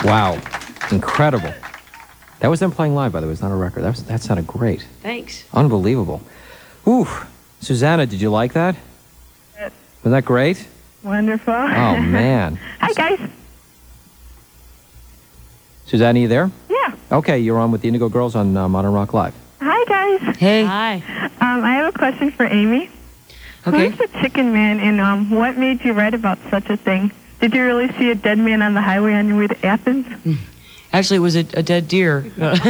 Wow. Incredible. That was them playing live, by the way. It's not a record. That sounded great. Thanks. Unbelievable. Ooh. Susanna, did you like that? Yes. Was that great? Wonderful. Oh, man. Hi, guys. Susanna, you there? Yeah. Okay, you're on with the Indigo Girls on Modern Rock Live. Hi, guys. Hey. Hi. I have a question for Amy. Okay. Who's the Chicken Man, and what made you write about such a thing? Did you really see a dead man on the highway on your way to Athens? Actually, it was a dead deer.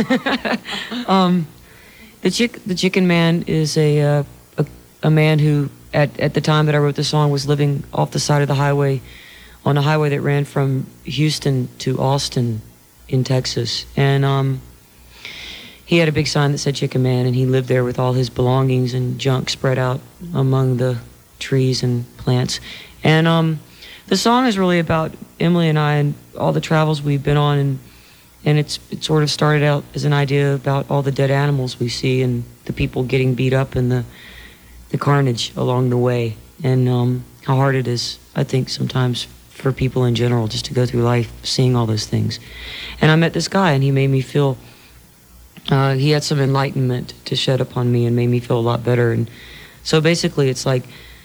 The Chicken Man is a man who, at the time that I wrote the song, was living off the side of the highway, on a highway that ran from Houston to Austin in Texas. And he had a big sign that said Chicken Man, and he lived there with all his belongings and junk spread out among the trees and plants. And the song is really about Emily and I and all the travels we've been on, and it sort of started out as an idea about all the dead animals we see and the people getting beat up and the carnage along the way, and how hard it is, I think, sometimes for people in general just to go through life seeing all those things. And I met this guy, and he made me feel, he had some enlightenment to shed upon me and made me feel a lot better. And so basically it's like,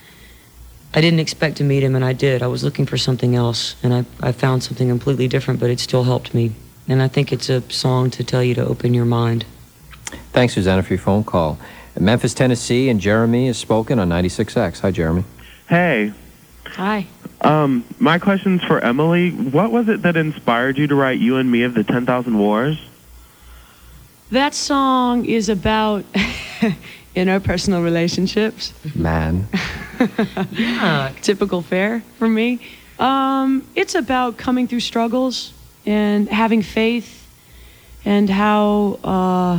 I didn't expect to meet him, and I did. I was looking for something else, and I found something completely different, but it still helped me. And I think it's a song to tell you to open your mind. Thanks, Susanna, for your phone call. Memphis, Tennessee, and Jeremy is spoken on 96X. Hi, Jeremy. Hey. Hi. My question's for Emily. What was it that inspired you to write You and Me of the 10,000 Wars? That song is about interpersonal relationships. Man. Yeah, typical fare for me. It's about coming through struggles and having faith, and how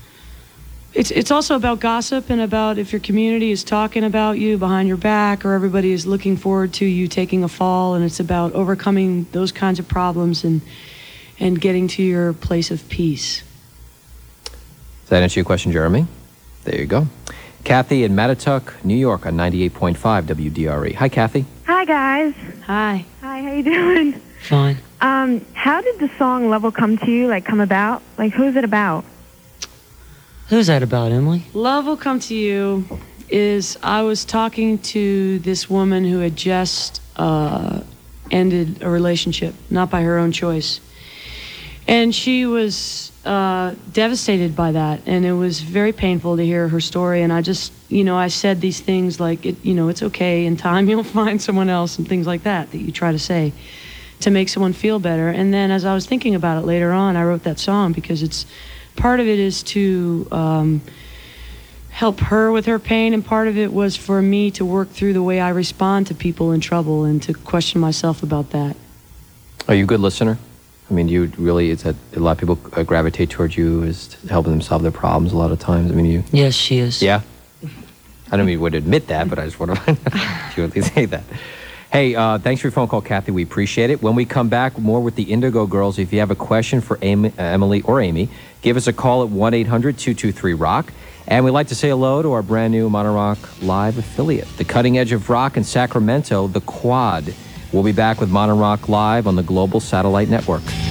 it's also about gossip, and about if your community is talking about you behind your back, or everybody is looking forward to you taking a fall, and it's about overcoming those kinds of problems and getting to your place of peace. Does that answer your question, Jeremy? There you go. Kathy in Mattituck, New York on 98.5 WDRE. Hi, Kathy. Hi, guys. Hi. Hi, how you doing? Fine. How did the song Level come to you, come about? Who's it about? Who's that about, Emily? Love Will Come to You is, I was talking to this woman who had just ended a relationship, not by her own choice. And she was devastated by that, and it was very painful to hear her story. And I just, I said these things like, it's okay, in time you'll find someone else, and things like that you try to say to make someone feel better. And then as I was thinking about it later on, I wrote that song because part of it is to help her with her pain, and part of it was for me to work through the way I respond to people in trouble and to question myself about that. Are you a good listener? I mean, you really, it's that a lot of people gravitate towards you as helping them solve their problems a lot of times. I mean, you... Yes, she is. Yeah? I don't mean you would admit that, but I just want to if you would say that. Hey, thanks for your phone call, Kathy. We appreciate it. When we come back, more with the Indigo Girls. If you have a question for Emily or Amy, give us a call at 1-800-223-ROCK. And we'd like to say hello to our brand new Modern Rock Live affiliate, the cutting edge of rock in Sacramento, the Quad. We'll be back with Modern Rock Live on the Global Satellite Network.